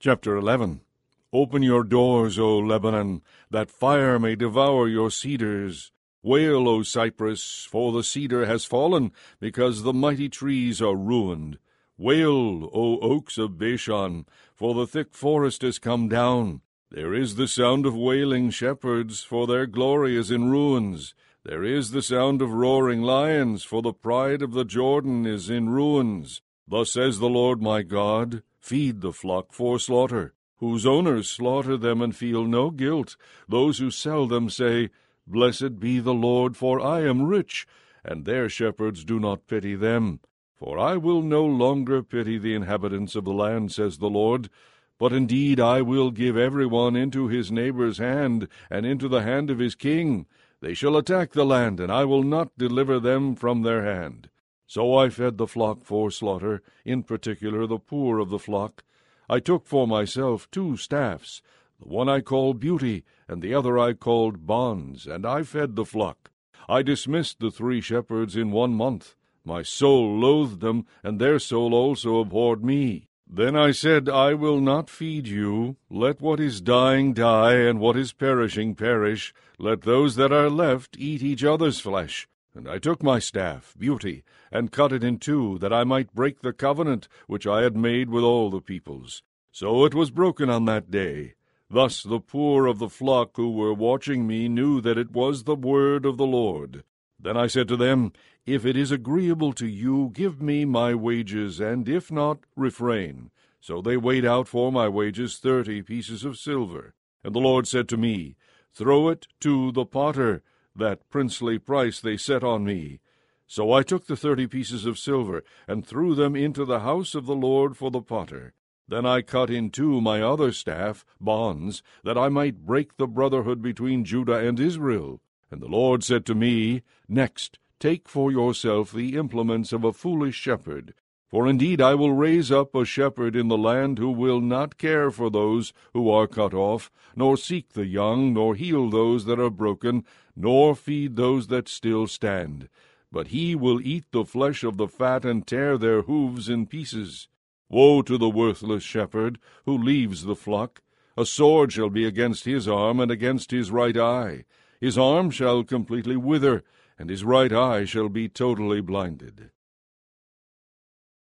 Chapter 11. Open your doors, O Lebanon, that fire may devour your cedars. Wail, O Cypress, for the cedar has fallen, because the mighty trees are ruined. Wail, O oaks of Bashan, for the thick forest has come down. There is the sound of wailing shepherds, for their glory is in ruins. There is the sound of roaring lions, for the pride of the Jordan is in ruins. Thus says the Lord my God, feed the flock for slaughter, whose owners slaughter them and feel no guilt. Those who sell them say, Blessed be the Lord, for I am rich, and their shepherds do not pity them. For I will no longer pity the inhabitants of the land, says the Lord, but indeed I will give every one into his neighbor's hand, and into the hand of his king. They shall attack the land, and I will not deliver them from their hand. So I fed the flock for slaughter, in particular the poor of the flock. I took for myself 2 staffs, the one I called Beauty, and the other I called Bonds, and I fed the flock. I dismissed the 3 shepherds in 1 month. My soul loathed them, and their soul also abhorred me. Then I said, I will not feed you. Let what is dying die, and what is perishing perish. Let those that are left eat each other's flesh. And I took my staff, Beauty, and cut it in 2, that I might break the covenant which I had made with all the peoples. So it was broken on that day. Thus the poor of the flock who were watching me knew that it was the word of the Lord. Then I said to them, If it is agreeable to you, give me my wages, and if not, refrain. So they weighed out for my wages 30 pieces of silver. And the Lord said to me, Throw it to the potter. That princely price they set on me. So I took the 30 pieces of silver, and threw them into the house of the Lord for the potter. Then I cut in 2 my other staff, Bonds, that I might break the brotherhood between Judah and Israel. And the Lord said to me, Next, take for yourself the implements of a foolish shepherd. For indeed I will raise up a shepherd in the land who will not care for those who are cut off, nor seek the young, nor heal those that are broken, nor feed those that still stand. But he will eat the flesh of the fat, and tear their hoofs in pieces. Woe to the worthless shepherd, who leaves the flock! A sword shall be against his arm, and against his right eye. His arm shall completely wither, and his right eye shall be totally blinded.